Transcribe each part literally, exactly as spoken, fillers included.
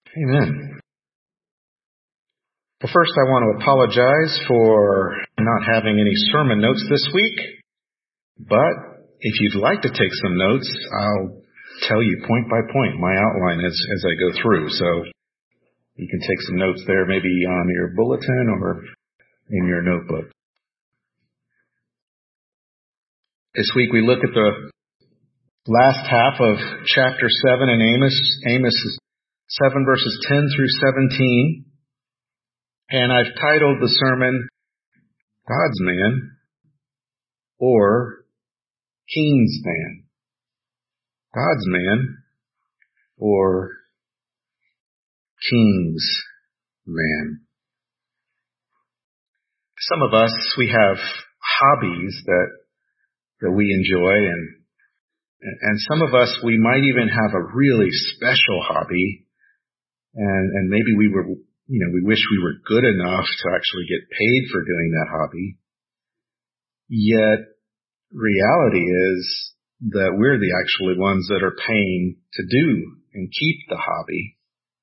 Amen. Well, first I want to apologize for not having any sermon notes this week, but if you'd like to take some notes, I'll tell you point by point my outline as, as I go through. So you can take some notes there, maybe on your bulletin or in your notebook. This week we look at the last half of chapter seven in Amos, Amos seven verses ten through seventeen. And I've titled the sermon, God's Man or King's Man. God's Man or King's Man. Some of us, we have hobbies that, that we enjoy, and, and some of us, we might even have a really special hobby, and, and maybe we were You know, we wish we were good enough to actually get paid for doing that hobby. Yet, reality is that we're the actually ones that are paying to do and keep the hobby.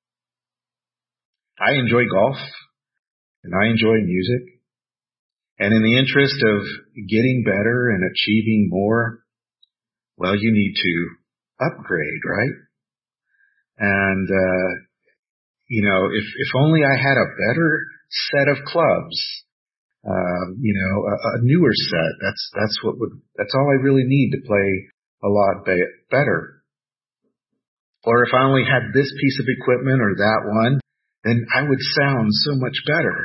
I enjoy golf, and I enjoy music. And in the interest of getting better and achieving more, well, you need to upgrade, right? And, uh, You know, if, if only I had a better set of clubs, uh, you know, a, a newer set, that's, that's what would, that's all I really need to play a lot be- better. Or if I only had this piece of equipment or that one, then I would sound so much better.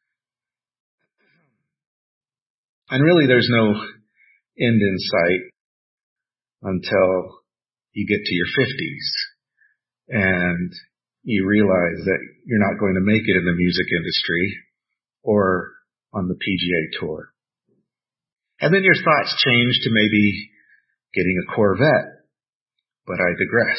And really there's no end in sight until you get to your fifties and you realize that you're not going to make it in the music industry or on the P G A Tour. And then your thoughts change to maybe getting a Corvette, but I digress.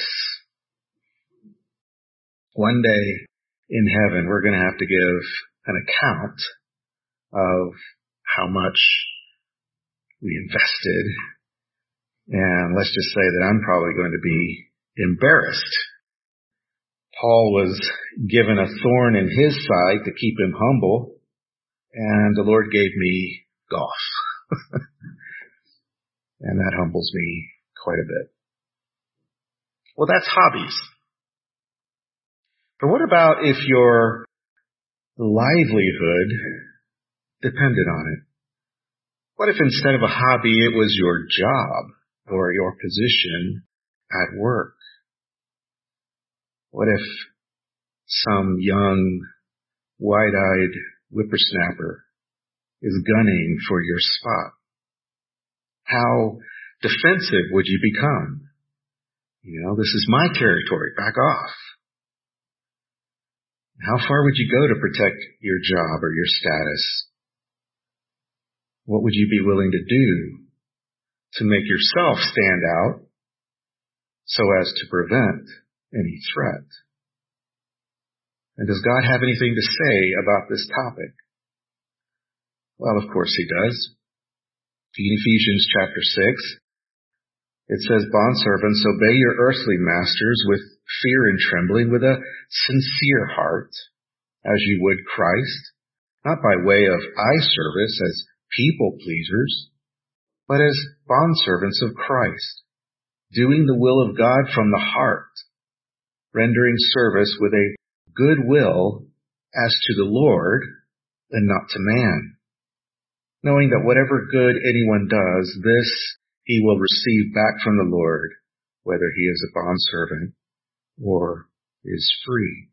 One day in heaven, we're going to have to give an account of how much we invested. And let's just say that I'm probably going to be embarrassed. Paul was given a thorn in his side to keep him humble, and the Lord gave me golf. And that humbles me quite a bit. Well, that's hobbies. But what about if your livelihood depended on it? What if instead of a hobby, it was your job or your position at work? What if some young, wide-eyed whippersnapper is gunning for your spot? How defensive would you become? You know, this is my territory, back off. How far would you go to protect your job or your status? What would you be willing to do to make yourself stand out so as to prevent any threat? And does God have anything to say about this topic? Well, of course he does. In Ephesians chapter six, it says, Bondservants, obey your earthly masters with fear and trembling, with a sincere heart, as you would Christ, not by way of eye service as people pleasers, but as bondservants of Christ, doing the will of God from the heart, rendering service with a good will as to the Lord and not to man, knowing that whatever good anyone does, this he will receive back from the Lord, whether he is a bondservant or is free.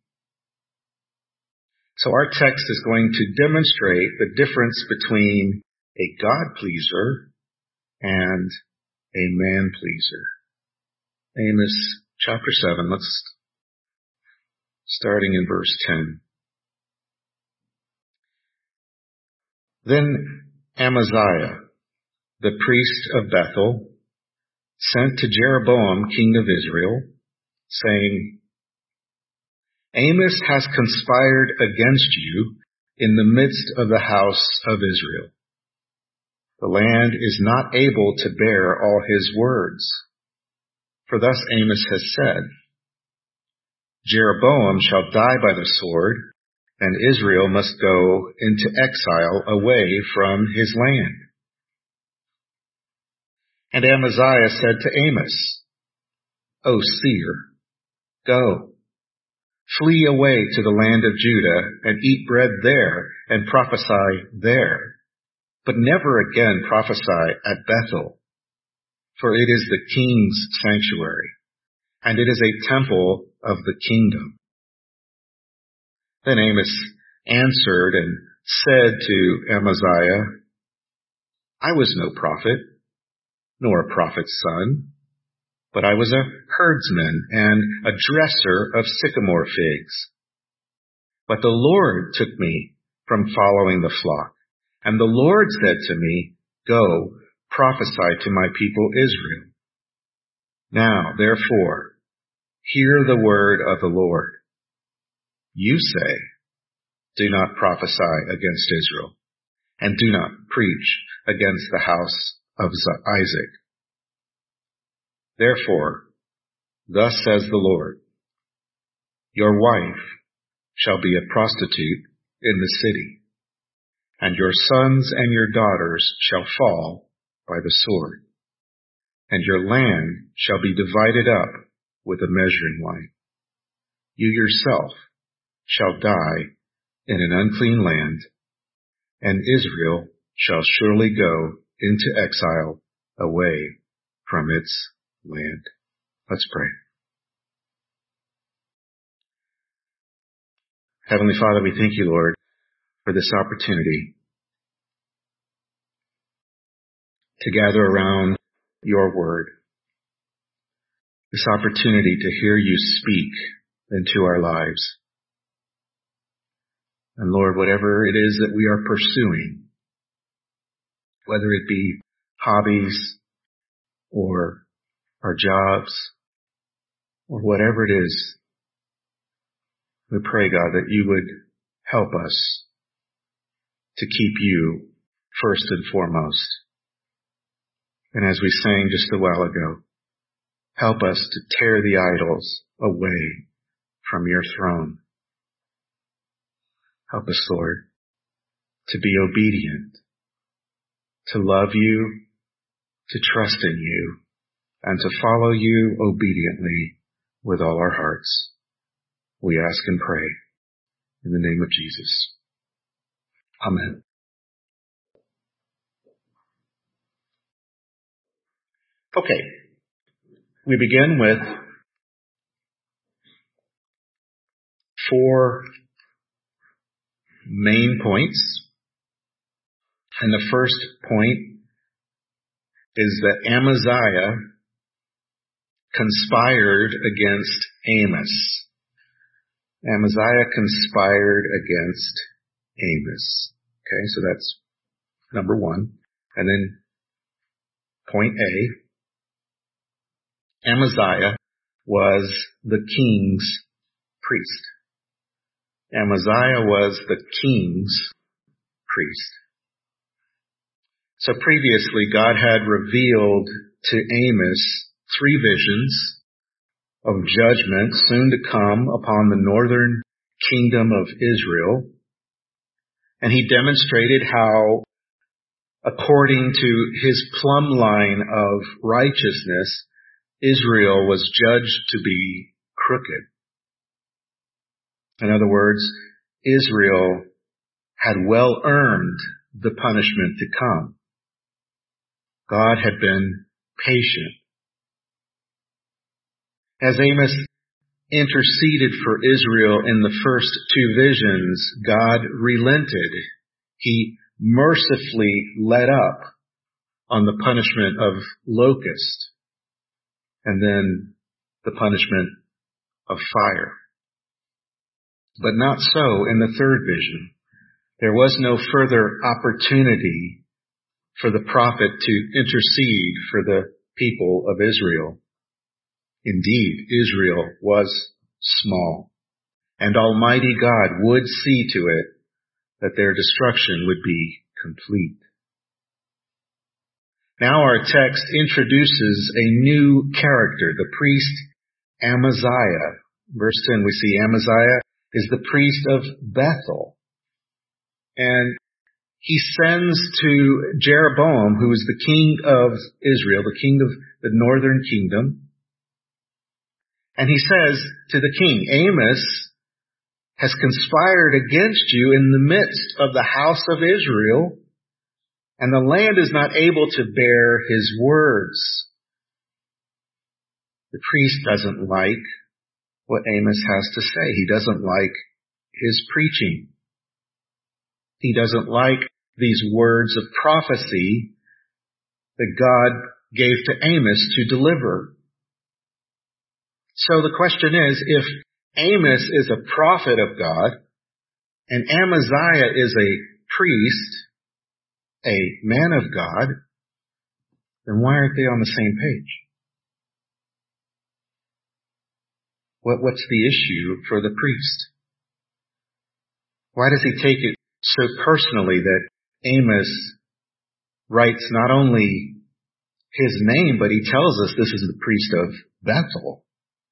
So our text is going to demonstrate the difference between a God-pleaser and a man-pleaser. Amos chapter seven, let's starting in verse ten. Then Amaziah, the priest of Bethel, sent to Jeroboam, king of Israel, saying, Amos has conspired against you in the midst of the house of Israel. The land is not able to bear all his words. For thus Amos has said, Jeroboam shall die by the sword, and Israel must go into exile away from his land. And Amaziah said to Amos, O seer, go, flee away to the land of Judah, and eat bread there, and prophesy there. But never again prophesy at Bethel, for it is the king's sanctuary, and it is a temple of the kingdom. Then Amos answered and said to Amaziah, I was no prophet, nor a prophet's son, but I was a herdsman and a dresser of sycamore figs. But the Lord took me from following the flock, and the Lord said to me, Go, prophesy to my people Israel. Now, therefore, hear the word of the Lord. You say, Do not prophesy against Israel, and do not preach against the house of Isaac. Therefore, thus says the Lord, Your wife shall be a prostitute in the city, and your sons and your daughters shall fall by the sword, and your land shall be divided up with a measuring line. You yourself shall die in an unclean land, and Israel shall surely go into exile away from its land. Let's pray. Heavenly Father, we thank you, Lord, for this opportunity to gather around your word, this opportunity to hear you speak into our lives. And Lord, whatever it is that we are pursuing, whether it be hobbies or our jobs or whatever it is, we pray, God, that you would help us to keep you first and foremost. And as we sang just a while ago, help us to tear the idols away from your throne. Help us, Lord, to be obedient, to love you, to trust in you, and to follow you obediently with all our hearts. We ask and pray in the name of Jesus. Amen. Okay, we begin with four main points. And the first point is that Amaziah conspired against Amos. Amaziah conspired against Amos. Okay, so that's number one. And then point A, Amaziah was the king's priest. Amaziah was the king's priest. So previously, God had revealed to Amos three visions of judgment soon to come upon the northern kingdom of Israel. And he demonstrated how, according to his plumb line of righteousness, Israel was judged to be crooked. In other words, Israel had well earned the punishment to come. God had been patient. As Amos interceded for Israel in the first two visions, God relented. He mercifully let up on the punishment of locust and then the punishment of fire. But not so in the third vision. There was no further opportunity for the prophet to intercede for the people of Israel. Indeed, Israel was small, and Almighty God would see to it that their destruction would be complete. Now our text introduces a new character, the priest Amaziah, verse ten, we see Amaziah is the priest of Bethel. And he sends to Jeroboam, who is the king of Israel, the king of the northern kingdom. And he says to the king, Amos has conspired against you in the midst of the house of Israel, and the land is not able to bear his words. The priest doesn't like what Amos has to say. He doesn't like his preaching. He doesn't like these words of prophecy that God gave to Amos to deliver. So the question is, if Amos is a prophet of God and Amaziah is a priest, a man of God, then why aren't they on the same page? What, what's the issue for the priest? Why does he take it so personally that Amos writes not only his name, but he tells us this is the priest of Bethel?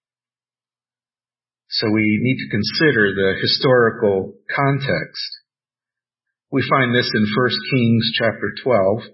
So we need to consider the historical context. We find this in First Kings chapter twelve.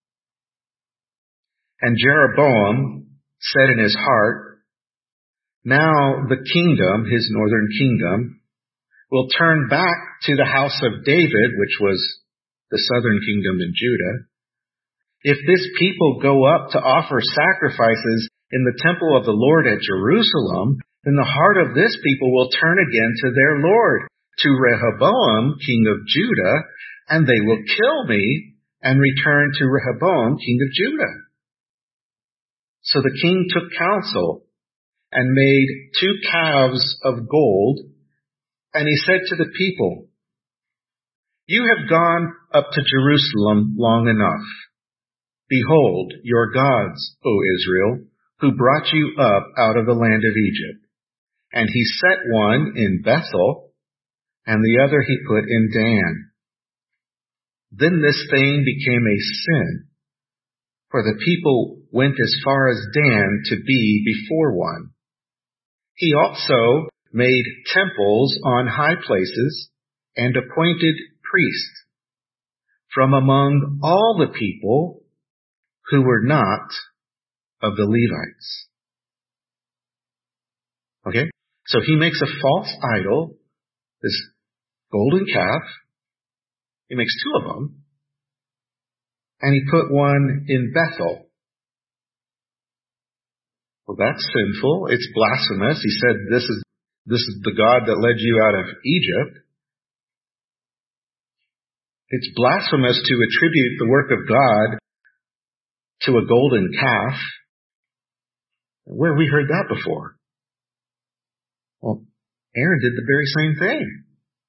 And Jeroboam said in his heart, now the kingdom, his northern kingdom, will turn back to the house of David, which was the southern kingdom in Judah. If this people go up to offer sacrifices in the temple of the Lord at Jerusalem, then the heart of this people will turn again to their Lord, to Rehoboam, king of Judah, and they will kill me and return to Rehoboam, king of Judah. So the king took counsel and made two calves of gold, and he said to the people, you have gone up to Jerusalem long enough. Behold, your gods, O Israel, who brought you up out of the land of Egypt. And he set one in Bethel, and the other he put in Dan. Then this thing became a sin, for the people went as far as Dan to be before one. He also made temples on high places and appointed priests from among all the people who were not of the Levites. Okay? So he makes a false idol, this golden calf. He makes two of them. And he put one in Bethel. Well, that's sinful. It's blasphemous. He said, this is, this is the God that led you out of Egypt. It's blasphemous to attribute the work of God to a golden calf. Where have we heard that before? Well, Aaron did the very same thing.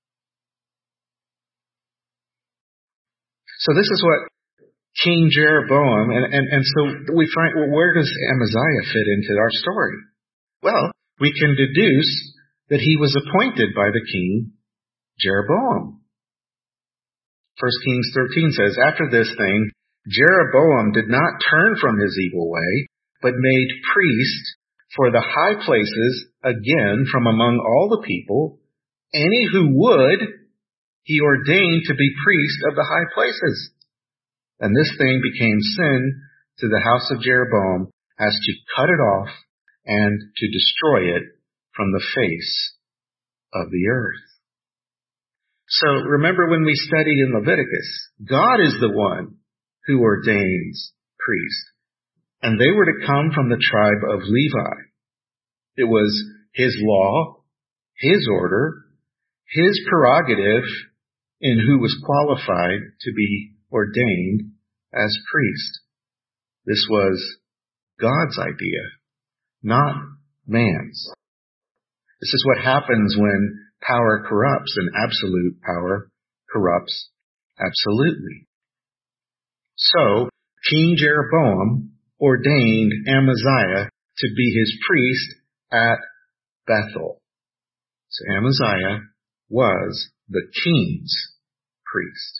So this is what King Jeroboam, and, and, and so we find, well, where does Amaziah fit into our story? Well, we can deduce that he was appointed by the king Jeroboam. First Kings thirteen says, after this thing, Jeroboam did not turn from his evil way, but made priests for the high places again from among all the people. Any who would, he ordained to be priest of the high places. And this thing became sin to the house of Jeroboam as to cut it off and to destroy it from the face of the earth. So remember when we studied in Leviticus, God is the one who ordains priests. And they were to come from the tribe of Levi. It was his law, his order, his prerogative in who was qualified to be ordained as priest. This was God's idea, not man's. This is what happens when power corrupts and absolute power corrupts absolutely. So, King Jeroboam ordained Amaziah to be his priest at Bethel. So Amaziah was the king's priest.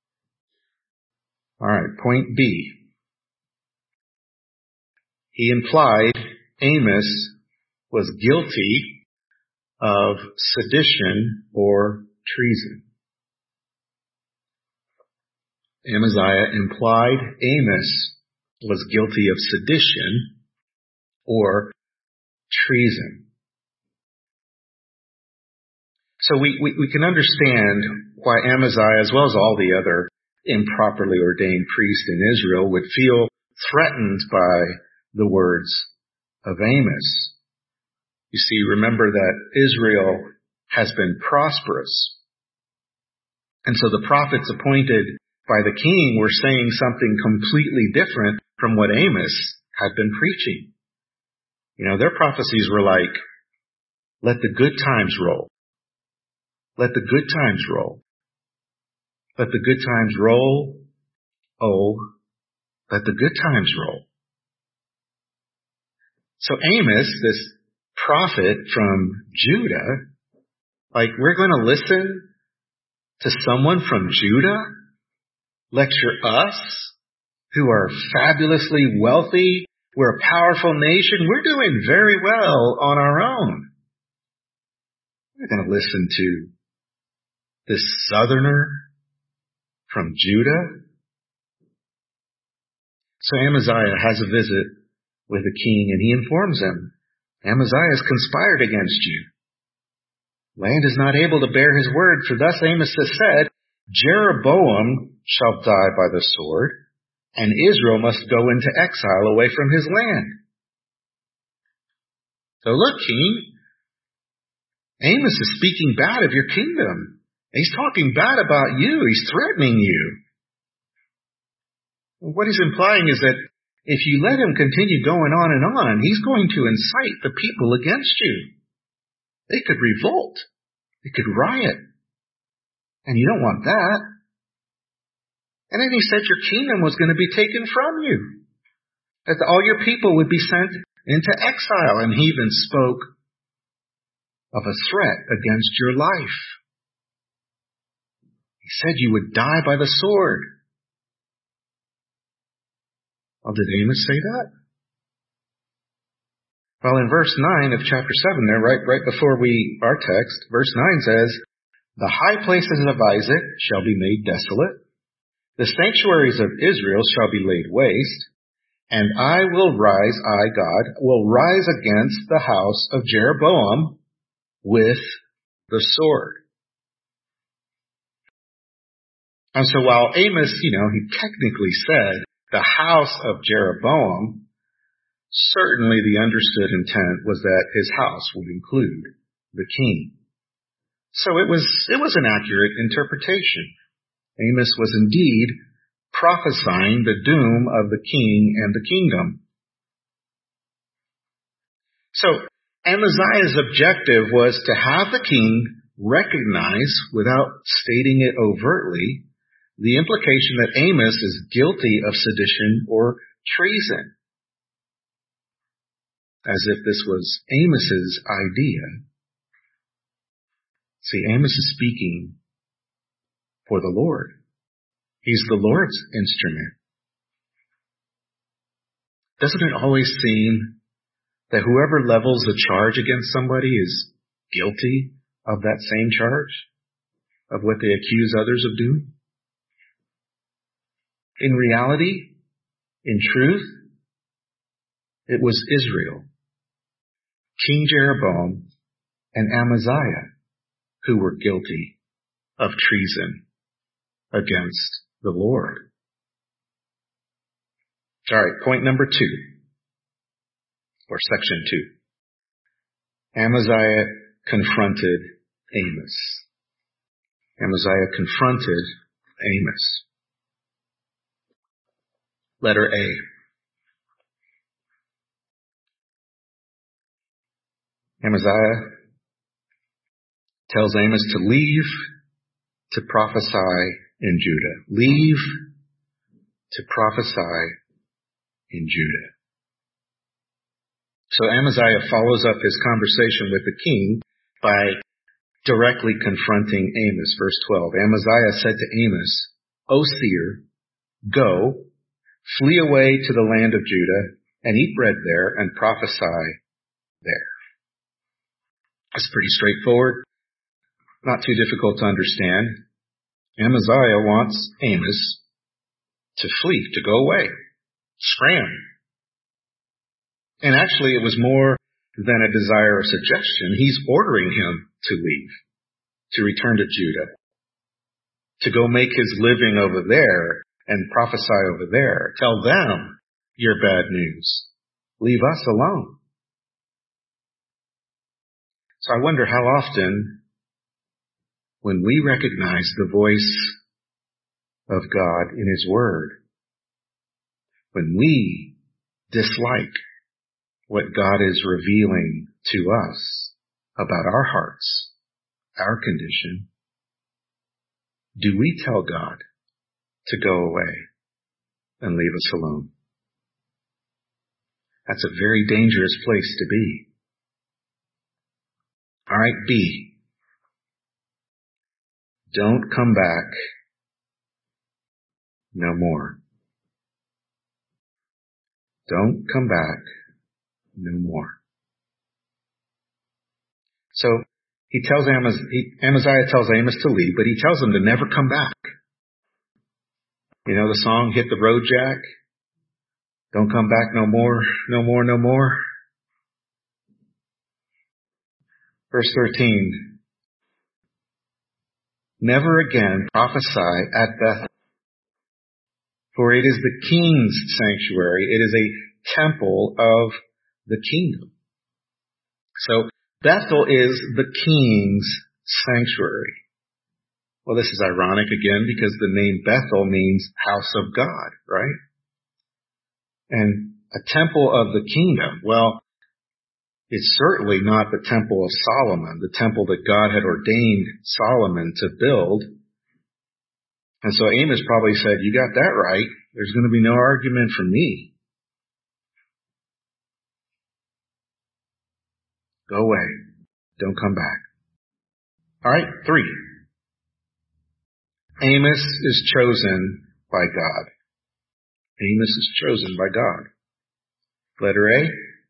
All right, point B. He implied Amos was guilty of sedition or treason. Amaziah implied Amos was guilty of sedition or treason. So we, we, we can understand why Amaziah, as well as all the other improperly ordained priests in Israel, would feel threatened by the words of Amos. You see, remember that Israel has been prosperous. And so the prophets appointed by the king were saying something completely different from what Amos had been preaching. You know, their prophecies were like, let the good times roll. Let the good times roll. Let the good times roll. Oh, let the good times roll. So Amos, this prophet from Judah, like, we're going to listen to someone from Judah lecture us who are fabulously wealthy. We're a powerful nation. We're doing very well on our own. We're going to listen to this southerner from Judah. So Amaziah has a visit with the king, and he informs him, Amaziah has conspired against you. Land is not able to bear his word, for thus Amos has said, Jeroboam shall die by the sword, and Israel must go into exile away from his land. So look, king, Amos is speaking bad of your kingdom. He's talking bad about you. He's threatening you. What he's implying is that if you let him continue going on and on, he's going to incite the people against you. They could revolt. They could riot. And you don't want that. And then he said your kingdom was going to be taken from you. That all your people would be sent into exile. And he even spoke of a threat against your life. He said you would die by the sword. Well, did Amos say that? Well, in verse nine of chapter seven there, right, right before we, our text, verse nine says, the high places of Isaac shall be made desolate. The sanctuaries of Israel shall be laid waste. And I will rise, I, God, will rise against the house of Jeroboam with the sword. And so while Amos, you know, he technically said the house of Jeroboam, certainly the understood intent was that his house would include the king. So it was, it was an accurate interpretation. Amos was indeed prophesying the doom of the king and the kingdom. So Amaziah's objective was to have the king recognize, without stating it overtly, the implication that Amos is guilty of sedition or treason. As if this was Amos's idea. See, Amos is speaking for the Lord. He's the Lord's instrument. Doesn't it always seem that whoever levels a charge against somebody is guilty of that same charge, of what they accuse others of doing? In reality, in truth, it was Israel, King Jeroboam, and Amaziah who were guilty of treason against the Lord. All right, point number two, or section two. Amaziah confronted Amos. Amaziah confronted Amos. Letter A. Amaziah tells Amos to leave to prophesy in Judah. Leave to prophesy in Judah. So Amaziah follows up his conversation with the king by directly confronting Amos. Verse twelve. Amaziah said to Amos, O seer, go, flee away to the land of Judah, and eat bread there, and prophesy there. It's pretty straightforward, not too difficult to understand. Amaziah wants Amos to flee, to go away, scram. And actually, it was more than a desire or suggestion. He's ordering him to leave, to return to Judah, to go make his living over there and prophesy over there. Tell them your bad news. Leave us alone. So I wonder how often, when we recognize the voice of God in His Word, when we dislike what God is revealing to us about our hearts, our condition, do we tell God to go away and leave us alone? That's a very dangerous place to be. All right, B. Don't come back no more. Don't come back no more. So he tells Amos, he, Amaziah tells Amos to leave, but he tells him to never come back. You know the song, Hit the Road, Jack? Don't come back no more, no more, no more. Verse thirteen. Never again prophesy at Bethel, for it is the king's sanctuary. It is a temple of the kingdom. So Bethel is the king's sanctuary. Well, this is ironic again because the name Bethel means house of God, right? And a temple of the kingdom. Well, it's certainly not the temple of Solomon, the temple that God had ordained Solomon to build. And so Amos probably said, you got that right. There's going to be no argument from me. Go away. Don't come back. All right, three. Amos is chosen by God. Amos is chosen by God. Letter A.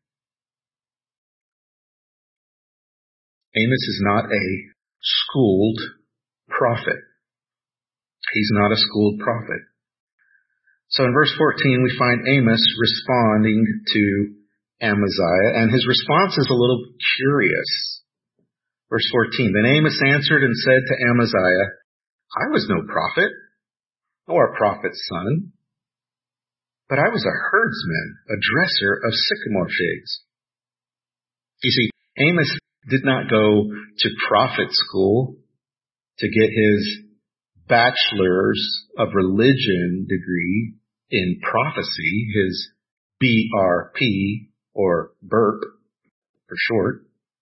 Amos is not a schooled prophet. He's not a schooled prophet. So in verse fourteen, we find Amos responding to Amaziah, and his response is a little curious. Verse fourteen, then Amos answered and said to Amaziah, I was no prophet, nor a prophet's son, but I was a herdsman, a dresser of sycamore figs. You see, Amos did not go to prophet school to get his bachelor's of religion degree in prophecy, his B R P, or B R P for short.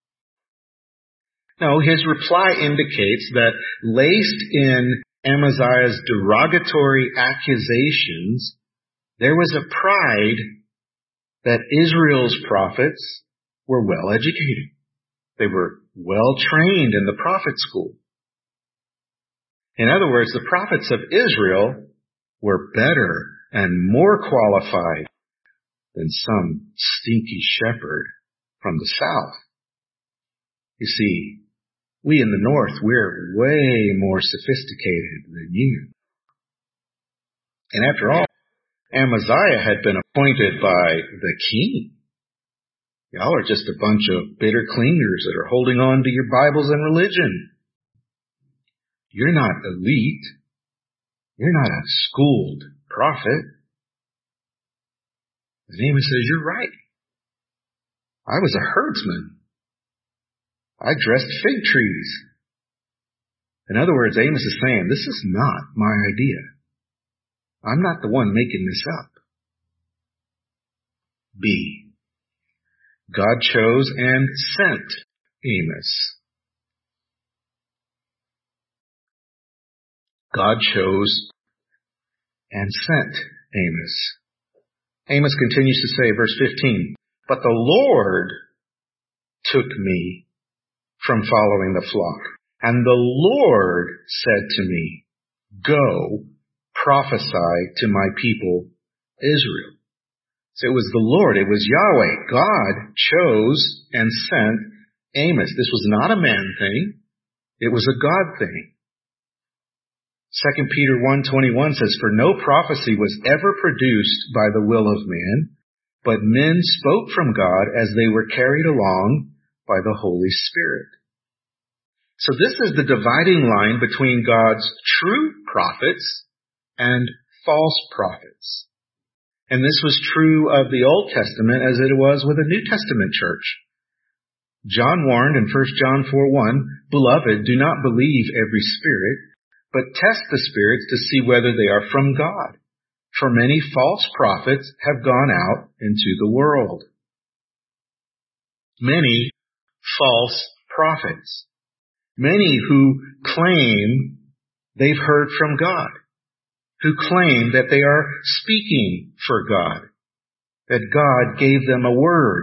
No, his reply indicates that laced in Amaziah's derogatory accusations, there was a pride that Israel's prophets were well educated. They were well trained in the prophet school. In other words, the prophets of Israel were better and more qualified than some stinky shepherd from the south. You see, we in the north, we're way more sophisticated than you. And after all, Amaziah had been appointed by the king. Y'all are just a bunch of bitter clingers that are holding on to your Bibles and religion. You're not elite. You're not a schooled prophet. And Amos says, you're right. I was a herdsman. I dressed fig trees. In other words, Amos is saying, this is not my idea. I'm not the one making this up. B. God chose and sent Amos. God chose and sent Amos. Amos continues to say, verse fifteen, but the Lord took me from following the flock, and the Lord said to me, go, prophesy to my people Israel. So it was the Lord, it was Yahweh. God chose and sent Amos. This was not a man thing. It was a God thing. Second Peter one twenty-one says, "For no prophecy was ever produced by the will of man, but men spoke from God as they were carried along by the Holy Spirit." So this is the dividing line between God's true prophets and false prophets. And this was true of the Old Testament as it was with the New Testament church. John warned in First John four one, "Beloved, do not believe every spirit, but test the spirits to see whether they are from God. For many false prophets have gone out into the world." Many false prophets. Many who claim they've heard from God, who claim that they are speaking for God, that God gave them a word.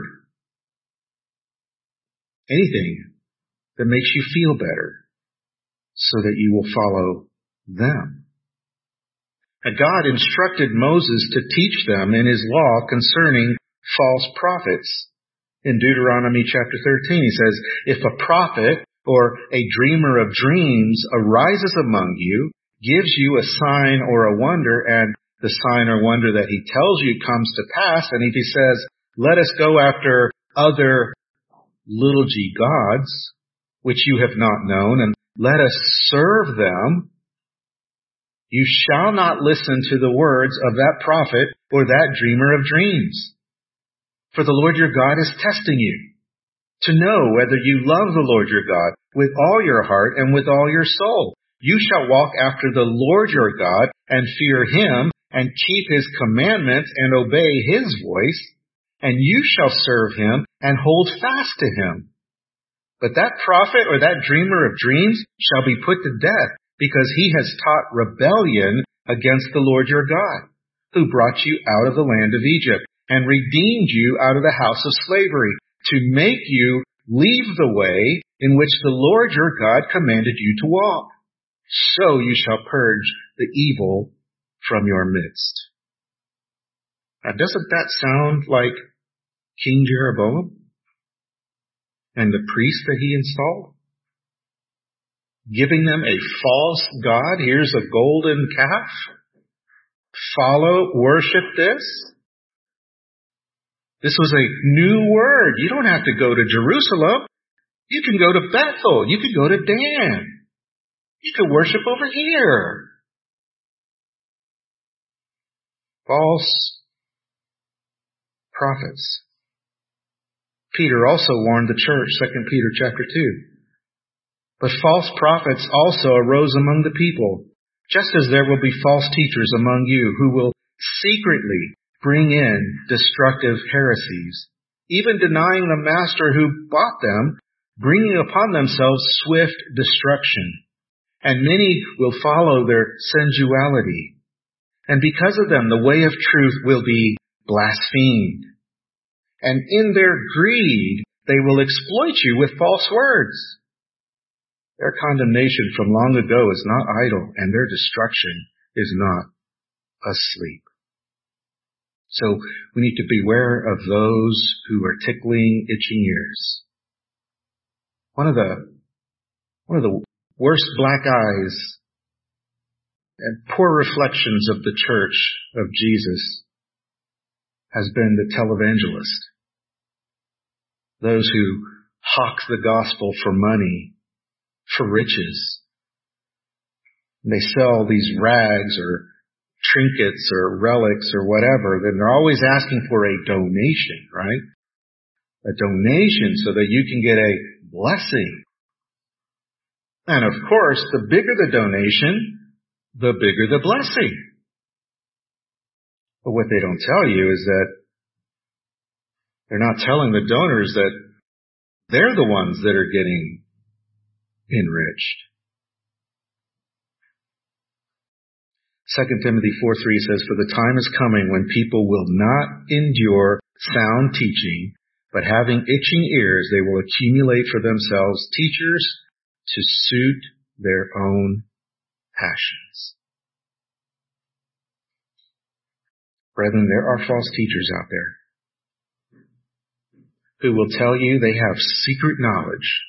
Anything that makes you feel better so that you will follow them. And God instructed Moses to teach them in his law concerning false prophets. In Deuteronomy chapter thirteen, he says, "If a prophet or a dreamer of dreams arises among you, gives you a sign or a wonder, and the sign or wonder that he tells you comes to pass, and if he says, 'Let us go after other little g gods, which you have not known, and let us serve them,' you shall not listen to the words of that prophet or that dreamer of dreams. For the Lord your God is testing you, to know whether you love the Lord your God with all your heart and with all your soul. You shall walk after the Lord your God and fear him and keep his commandments and obey his voice, and you shall serve him and hold fast to him. But that prophet or that dreamer of dreams shall be put to death, because he has taught rebellion against the Lord your God, who brought you out of the land of Egypt and redeemed you out of the house of slavery, to make you leave the way in which the Lord your God commanded you to walk. So you shall purge the evil from your midst." Now, doesn't that sound like King Jeroboam and the priest that he installed? Giving them a false god. Here's a golden calf. Follow, worship this. This was a new word. You don't have to go to Jerusalem. You can go to Bethel. You can go to Dan. You can worship over here. False prophets. Peter also warned the church, Second Peter chapter two. "But false prophets also arose among the people, just as there will be false teachers among you who will secretly bring in destructive heresies, even denying the master who bought them, bringing upon themselves swift destruction. And many will follow their sensuality. And because of them, the way of truth will be blasphemed. And in their greed, they will exploit you with false words. Their condemnation from long ago is not idle, and their destruction is not asleep." So we need to beware of those who are tickling itching ears. One of the one of the worst black eyes and poor reflections of the church of Jesus has been the televangelist. Those who hawk the gospel for money, for riches. And they sell these rags or trinkets or relics or whatever, then they're always asking for a donation, right? A donation so that you can get a blessing. And of course, the bigger the donation, the bigger the blessing. But what they don't tell you is that they're not telling the donors that they're the ones that are getting enriched. Second Timothy four three says, "For the time is coming when people will not endure sound teaching, but having itching ears, they will accumulate for themselves teachers to suit their own passions." Brethren, there are false teachers out there. who will tell you they have secret knowledge.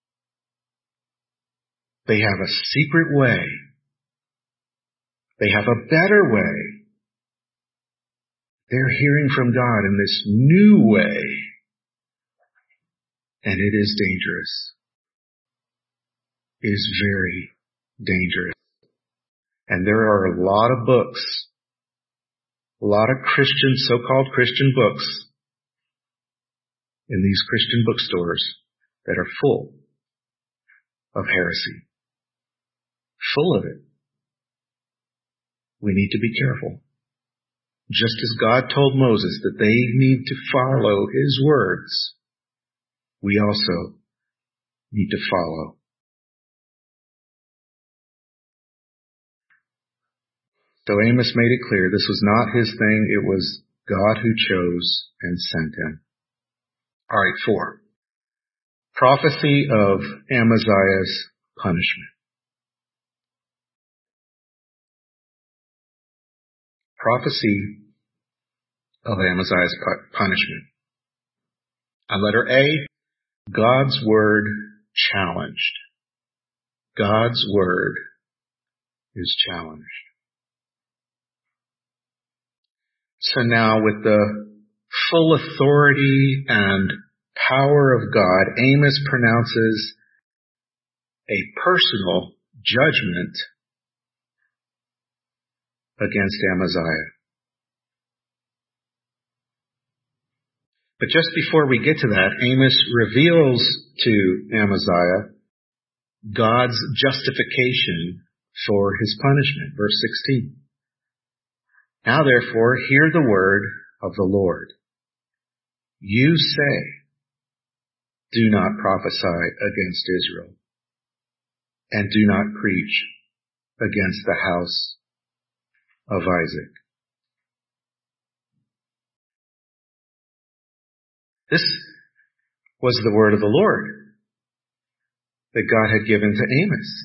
They have a secret way. They have a better way. They're hearing from God in this new way. And it is dangerous. It is very dangerous. And there are a lot of books, a lot of Christian, so-called Christian books in these Christian bookstores that are full of heresy. Full of it. We need to be careful. Just as God told Moses that they need to follow his words, we also need to follow. So Amos made it clear this was not his thing. It was God who chose and sent him. All right, four. Prophecy of Amaziah's punishment. Prophecy of Amaziah's punishment. On letter A, God's word challenged. God's word is challenged. So now with the full authority and power of God, Amos pronounces a personal judgment against Amaziah. But just before we get to that, Amos reveals to Amaziah God's justification for his punishment. Verse sixteen. Now therefore, hear the word of the Lord. You say, do not prophesy against Israel, and do not preach against the house of Isaac. This was the word of the Lord that God had given to Amos.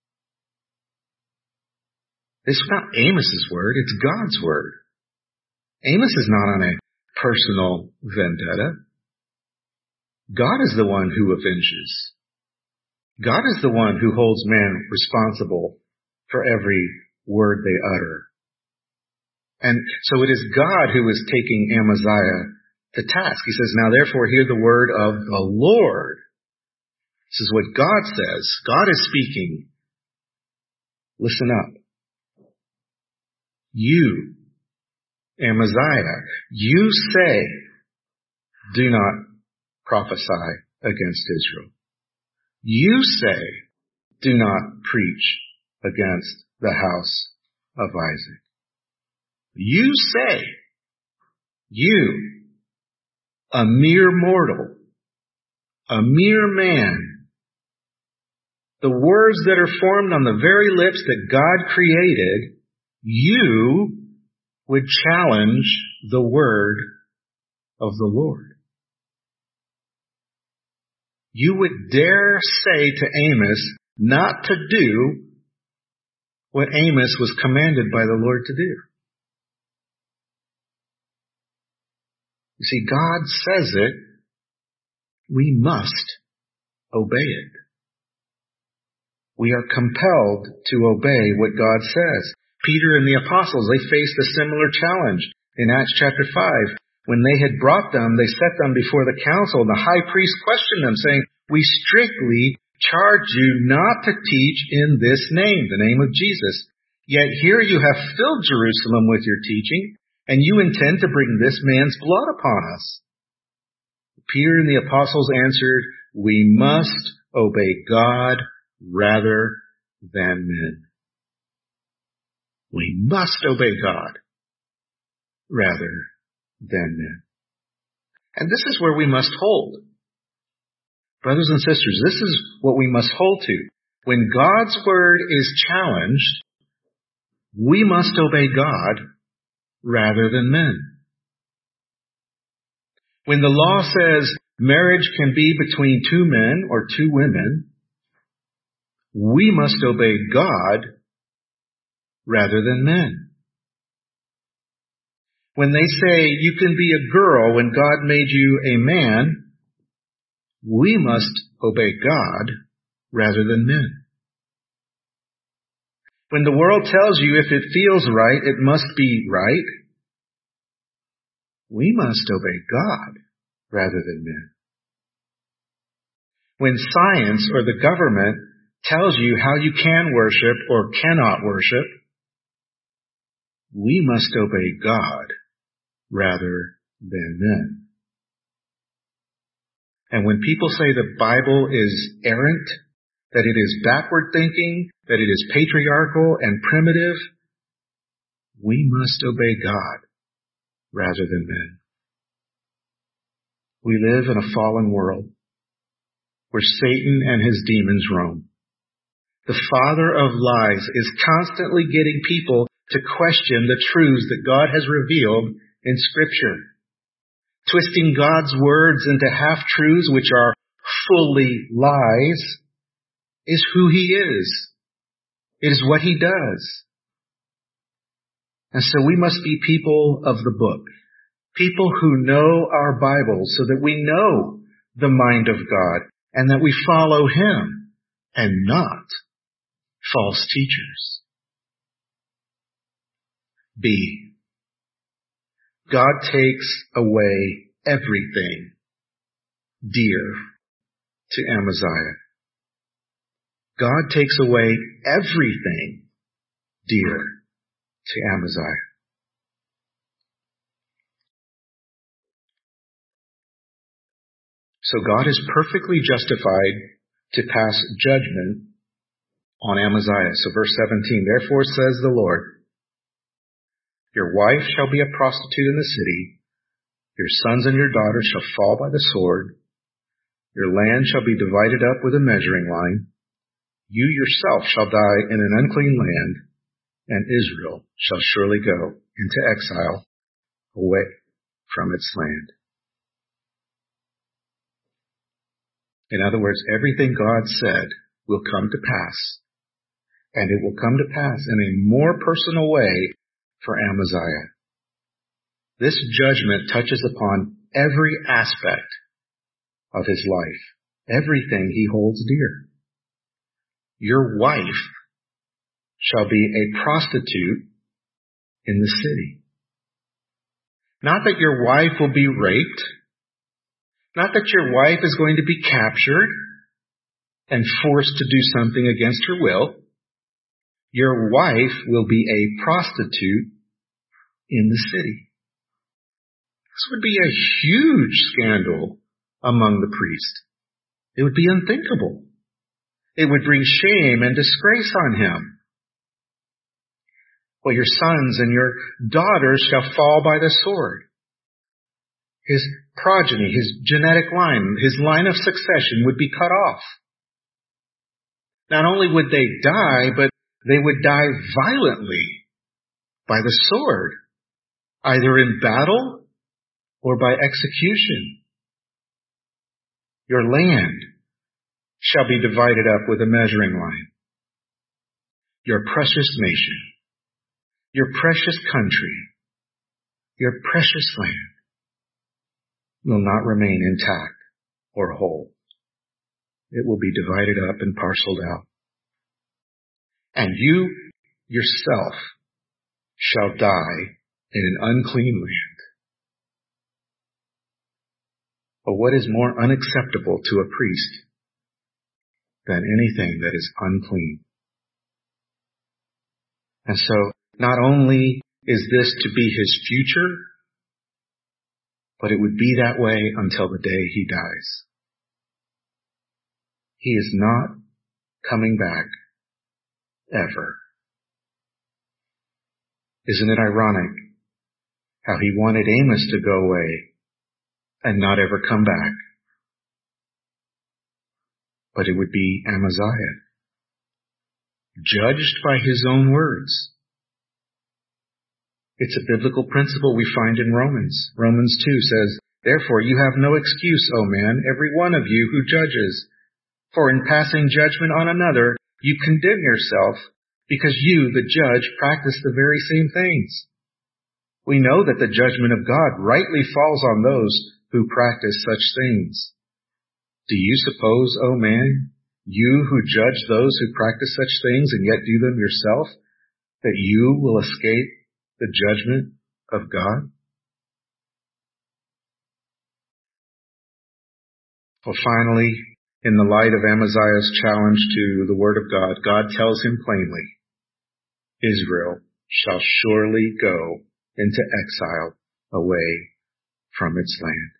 This is not Amos's word, it's God's word. Amos is not on a personal vendetta. God is the one who avenges. God is the one who holds man responsible for every word they utter. And so it is God who is taking Amaziah to task. He says, now therefore hear the word of the Lord. This is what God says. God is speaking. Listen up. You, Amaziah, you say, do not prophesy against Israel. You say, do not preach against the house of Isaac. You say, you, a mere mortal, a mere man, the words that are formed on the very lips that God created, you would challenge the word of the Lord. You would dare say to Amos not to do what Amos was commanded by the Lord to do. You see, God says it, we must obey it. We are compelled to obey what God says. Peter and the apostles, they faced a similar challenge in Acts chapter five. When they had brought them, they set them before the council, and the high priest questioned them, saying, we strictly charge you not to teach in this name, the name of Jesus. Yet here you have filled Jerusalem with your teaching, and you intend to bring this man's blood upon us. Peter and the apostles answered, we must obey God rather than men. We must obey God rather than men. And this is where we must hold. Brothers and sisters, this is what we must hold to. When God's word is challenged, we must obey God rather than men. When the law says marriage can be between two men or two women, we must obey God rather than men. When they say you can be a girl when God made you a man, we must obey God rather than men. When the world tells you if it feels right, it must be right, we must obey God rather than men. When science or the government tells you how you can worship or cannot worship, we must obey God rather than men. And when people say the Bible is errant, that it is backward thinking, that it is patriarchal and primitive, we must obey God rather than men. We live in a fallen world where Satan and his demons roam. The father of lies is constantly getting people to question the truths that God has revealed in Scripture. Twisting God's words into half-truths which are fully lies is who he is. It is what he does. And so we must be people of the book, people who know our Bible so that we know the mind of God and that we follow him and not false teachers. B. God takes away everything dear to Amaziah. God takes away everything dear to Amaziah. So God is perfectly justified to pass judgment on Amaziah. So verse seventeen, therefore says the Lord, your wife shall be a prostitute in the city. Your sons and your daughters shall fall by the sword. Your land shall be divided up with a measuring line. You yourself shall die in an unclean land, and Israel shall surely go into exile away from its land. In other words, everything God said will come to pass, and it will come to pass in a more personal way for Amaziah. This judgment touches upon every aspect of his life, everything he holds dear. Your wife shall be a prostitute in the city. Not that your wife will be raped, not that your wife is going to be captured and forced to do something against her will. Your wife will be a prostitute in the city. This would be a huge scandal among the priests. It would be unthinkable. It would bring shame and disgrace on him. Well, your sons and your daughters shall fall by the sword. His progeny, his genetic line, his line of succession would be cut off. Not only would they die, but they would die violently by the sword, either in battle or by execution. Your land shall be divided up with a measuring line. Your precious nation, your precious country, your precious land will not remain intact or whole. It will be divided up and parceled out. And you yourself shall die in an unclean land. But what is more unacceptable to a priest than anything that is unclean? And so, not only is this to be his future, but it would be that way until the day he dies. He is not coming back ever. Isn't it ironic how he wanted Amos to go away and not ever come back? But it would be Amaziah, judged by his own words. It's a biblical principle we find in Romans. Romans two says, therefore you have no excuse, O man, every one of you who judges. For in passing judgment on another, you condemn yourself, because you, the judge, practice the very same things. We know that the judgment of God rightly falls on those who practice such things. Do you suppose, O man, you who judge those who practice such things and yet do them yourself, that you will escape the judgment of God? Well, finally, in the light of Amaziah's challenge to the word of God, God tells him plainly, Israel shall surely go into exile away from its land.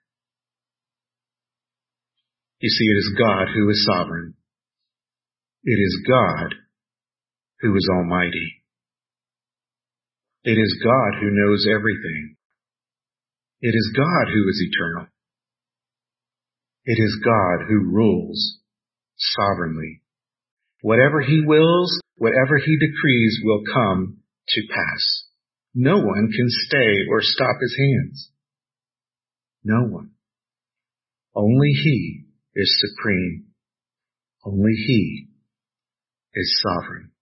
You see, it is God who is sovereign. It is God who is almighty. It is God who knows everything. It is God who is eternal. It is God who rules sovereignly. Whatever he wills, whatever he decrees will come to pass. No one can stay or stop his hands. No one. Only he is supreme. Only he is sovereign.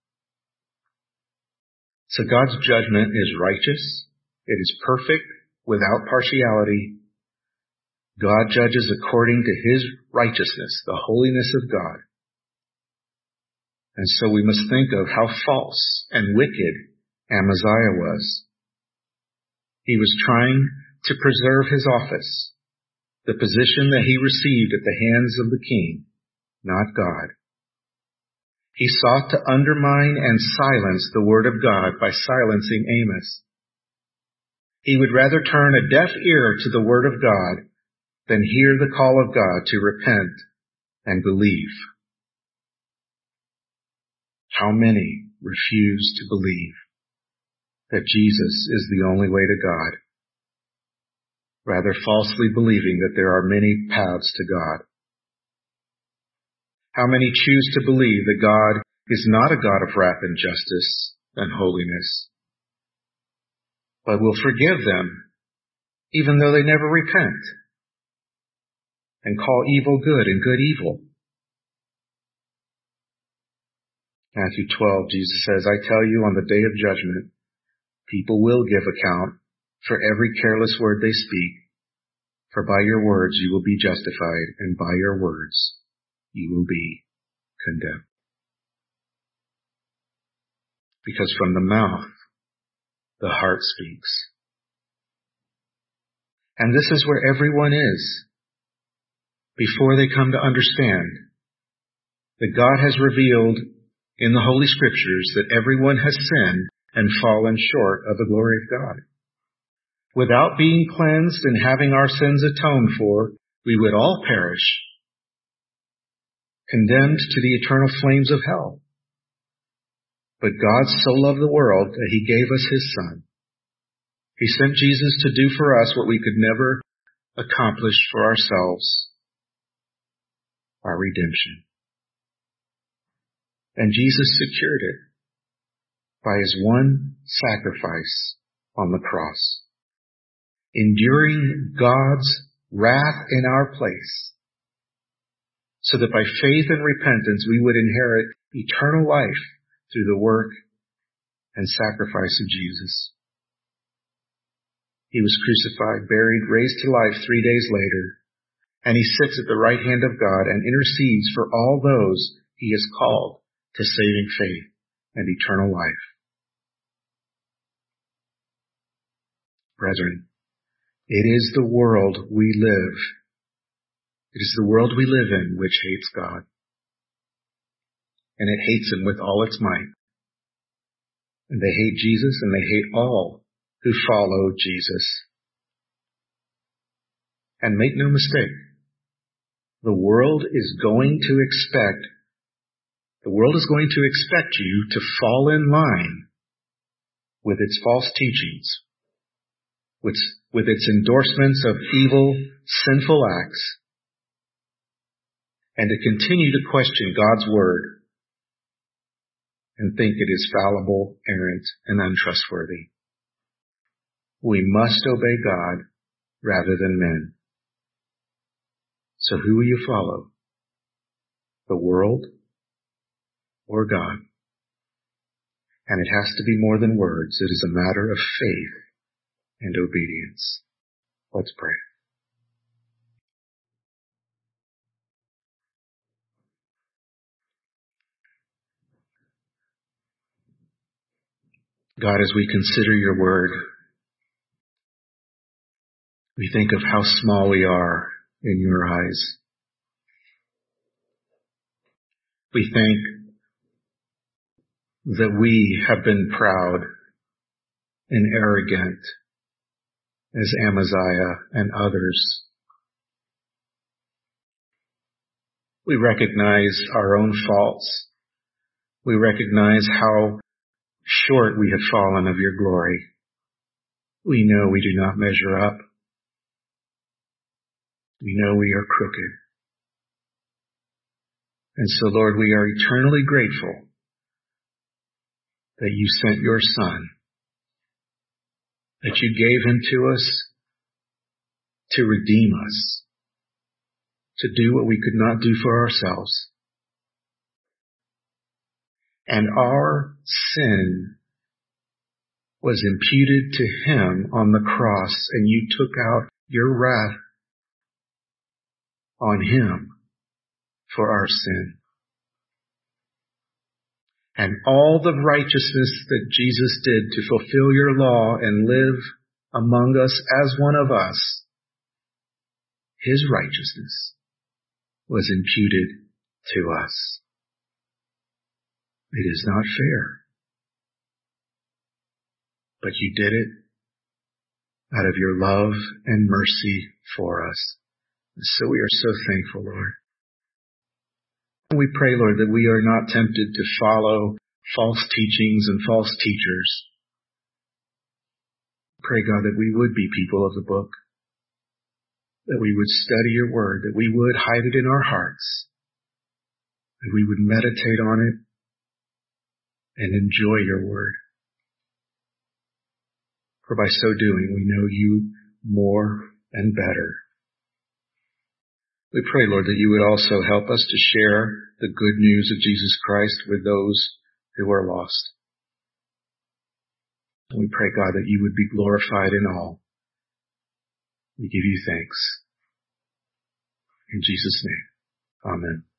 So God's judgment is righteous. It is perfect, without partiality. God judges according to his righteousness, the holiness of God. And so we must think of how false and wicked Amaziah was. He was trying to preserve his office, the position that he received at the hands of the king, not God. He sought to undermine and silence the word of God by silencing Amos. He would rather turn a deaf ear to the word of God than hear the call of God to repent and believe. How many refuse to believe that Jesus is the only way to God, rather falsely believing that there are many paths to God? How many choose to believe that God is not a God of wrath and justice and holiness, but will forgive them even though they never repent, and call evil good and good evil? Matthew twelve, Jesus says, I tell you, on the day of judgment, people will give account for every careless word they speak. For by your words you will be justified, and by your words you will be condemned. Because from the mouth, the heart speaks. And this is where everyone is, before they come to understand that God has revealed in the Holy Scriptures that everyone has sinned and fallen short of the glory of God. Without being cleansed and having our sins atoned for, we would all perish, condemned to the eternal flames of hell. But God so loved the world that he gave us his Son. He sent Jesus to do for us what we could never accomplish for ourselves, our redemption. And Jesus secured it by his one sacrifice on the cross, enduring God's wrath in our place, so that by faith and repentance we would inherit eternal life through the work and sacrifice of Jesus. He was crucified, buried, raised to life three days later, and he sits at the right hand of God and intercedes for all those he has called to saving faith and eternal life. Brethren, it is the world we live. It is the world we live in which hates God. And it hates him with all its might. And they hate Jesus, and they hate all who follow Jesus. And make no mistake, the world is going to expect, the world is going to expect you to fall in line with its false teachings, with, with its endorsements of evil, sinful acts, and to continue to question God's word and think it is fallible, errant, and untrustworthy. We must obey God rather than men. So who will you follow? The world or God? And it has to be more than words. It is a matter of faith and obedience. Let's pray. God, as we consider your word, we think of how small we are in your eyes. We think that we have been proud and arrogant as Amaziah and others. We recognize our own faults. We recognize how short we have fallen of your glory. We know we do not measure up. We know we are crooked. And so, Lord, we are eternally grateful that you sent your Son, that you gave him to us to redeem us, to do what we could not do for ourselves. And our sin was imputed to him on the cross, and you took out your wrath on him for our sin. And all the righteousness that Jesus did to fulfill your law and live among us as one of us, his righteousness was imputed to us. It is not fair, but you did it out of your love and mercy for us. And so we are so thankful, Lord. And we pray, Lord, that we are not tempted to follow false teachings and false teachers. Pray, God, that we would be people of the book, that we would study your word, that we would hide it in our hearts, that we would meditate on it and enjoy your word. For by so doing, we know you more and better. We pray, Lord, that you would also help us to share the good news of Jesus Christ with those who are lost. And we pray, God, that you would be glorified in all. We give you thanks. In Jesus' name, amen.